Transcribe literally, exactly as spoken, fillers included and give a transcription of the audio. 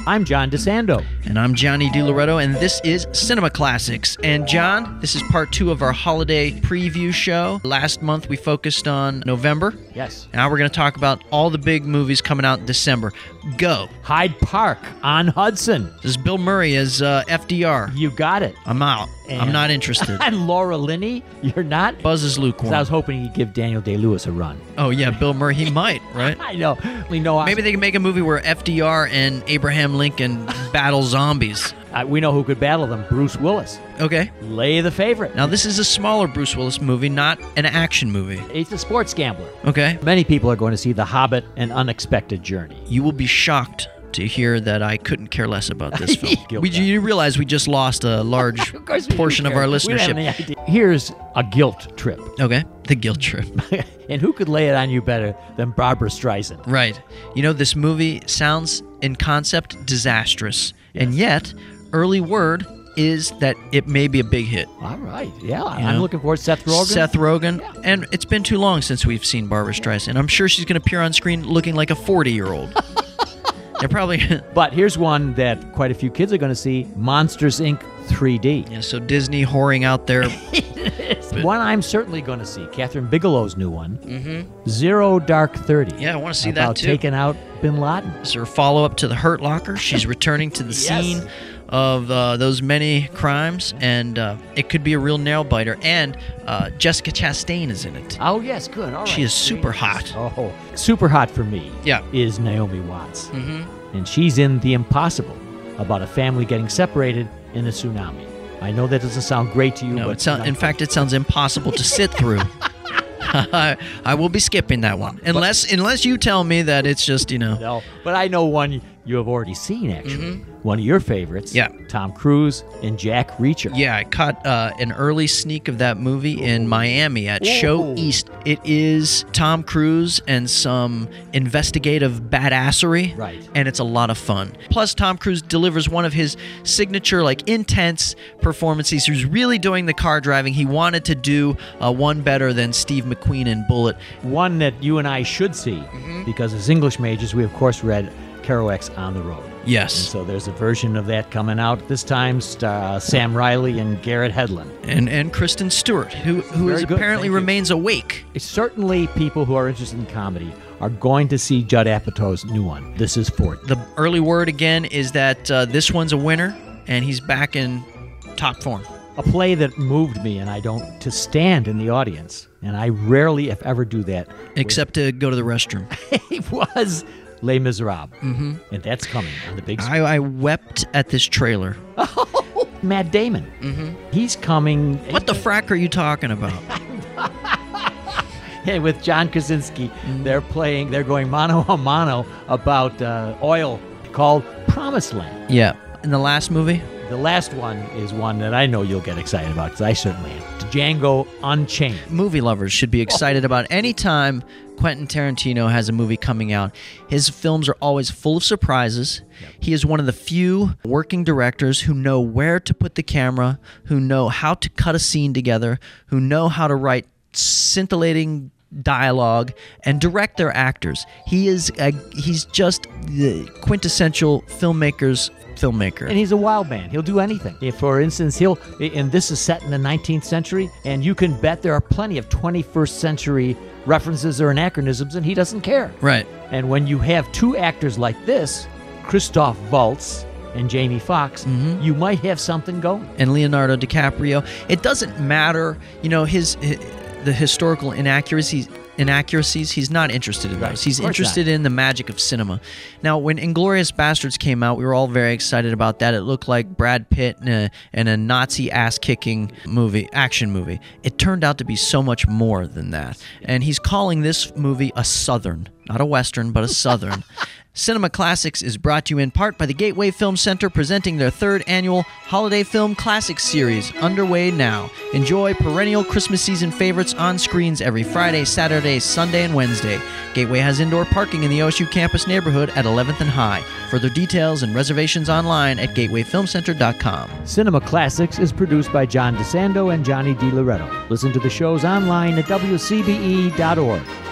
I'm John DeSando. And I'm Johnny DiLoretto, and this is Cinema Classics. And John, this is part two of our holiday preview show. Last month we focused on November. Yes. Now we're going to talk about all the big movies coming out in December. Go. Hyde Park on Hudson. This is Bill Murray as uh, F D R. You got it. I'm out. And I'm not interested. And Laura Linney, you're not? Buzz is lukewarm. I was hoping he'd give Daniel Day-Lewis a run. Oh, yeah, Bill Murray. He might, right? I know. We know. Maybe they can make a movie where F D R and Abraham Lincoln battle zombies. Uh, we know who could battle them. Bruce Willis. Okay. Lay the favorite. Now, this is a smaller Bruce Willis movie, not an action movie. He's a sports gambler. Okay. Many people are going to see The Hobbit, An Unexpected Journey. You will be shocked to hear that I couldn't care less about this film. Guilt we, trip. you realize we just lost a large Of course we portion do of our care. We don't have listenership. any idea. Here's a guilt trip. Okay. The guilt trip. And who could lay it on you better than Barbara Streisand? Right. You know, this movie sounds, in concept, disastrous. Yes. And yet, early word is that it may be a big hit. All right. Yeah, You I'm know? looking forward to Seth Rogen. Seth Rogen. Yeah. And it's been too long since we've seen Barbara Streisand. I'm sure she's going to appear on screen looking like a forty-year-old. They're probably... But here's one that quite a few kids are going to see, Monsters, Incorporated three D. yeah, so Disney whoring out their... One I'm certainly going to see, Catherine Bigelow's new one, mm-hmm. Zero Dark Thirty. Yeah, I wanna see that about too. taking out Bin Laden. Is there a follow-up to The Hurt Locker? She's returning to the Yes. scene of uh, those many crimes, and uh, it could be a real nail-biter. And uh, Jessica Chastain is in it. Oh, yes, good. All right. She is super hot. Oh, super hot for me Yeah. is Naomi Watts. Mm-hmm. And she's in The Impossible, about a family getting separated in a tsunami. I know that doesn't sound great to you, No, but it sound, in fact, it sounds impossible to sit through. I, I will be skipping that one. Unless unless you tell me that it's just, you know... no. But I know one you have already seen, actually. One of your favorites. Yeah. Tom Cruise and Jack Reacher. Yeah, I caught uh, an early sneak of that movie in Miami at Show Ooh. East. It is Tom Cruise and some investigative badassery. Right. And it's a lot of fun. Plus, Tom Cruise delivers one of his signature, like, intense performances. He was really doing the car driving. He wanted to do uh, one better than Steve McQueen in Bullet. One that you and I should see, Mm-hmm. because as English majors, we, of course, read Kerouac's On the Road. Yes. And so there's a version of that coming out this time. Uh, Sam Riley and Garrett Hedlund. And and Kristen Stewart, who who is Very good, apparently thank you. remains awake. It's certainly people who are interested in comedy are going to see Judd Apatow's new one. This is for it. The early word again is that uh, this one's a winner, and he's back in top form. A play that moved me, and I don't, to stand in the audience, and I rarely, if ever, do that. Except to go to the restroom. It was Les Miserables. Mm-hmm. And that's coming on the big screen. I, I wept at this trailer. Matt Damon. Mm-hmm. He's coming. What the frack are you talking about? Hey, with John Krasinski, they're playing, they're going mano a mano about uh, oil called Promised Land. Yeah. In the last movie? The last one is one that I know you'll get excited about, because I certainly am. Django Unchained. Movie lovers should be excited about any time Quentin Tarantino has a movie coming out. His films are always full of surprises. Yep. He is one of the few working directors who know where to put the camera, who know how to cut a scene together, who know how to write scintillating dialogue and direct their actors. He is a, he's just the quintessential filmmaker's filmmaker. And he's a wild man. He'll do anything. If, for instance, he'll, and this is set in the nineteenth century, and you can bet there are plenty of twenty-first century references or anachronisms, and he doesn't care. Right. And when you have two actors like this, Christoph Waltz and Jamie Foxx, mm-hmm. you might have something going. And Leonardo DiCaprio. It doesn't matter, you know, his, his the historical inaccuracies inaccuracies, he's not interested in Right. those. He's Of course interested not. in the magic of cinema. Now, when Inglourious Bastards came out, we were all very excited about that. It looked like Brad Pitt in a, in a Nazi ass-kicking movie, action movie. It turned out to be so much more than that. And he's calling this movie a Southern, not a Western, but a Southern. Cinema Classics is brought to you in part by the Gateway Film Center, presenting their third annual Holiday Film Classics series, underway now. Enjoy perennial Christmas season favorites on screens every Friday, Saturday, Sunday, and Wednesday. Gateway has indoor parking in the O S U campus neighborhood at eleventh and High. Further details and reservations online at gateway film center dot com. Cinema Classics is produced by John DeSando and Johnny DiLoretto. Listen to the shows online at W C B E dot org.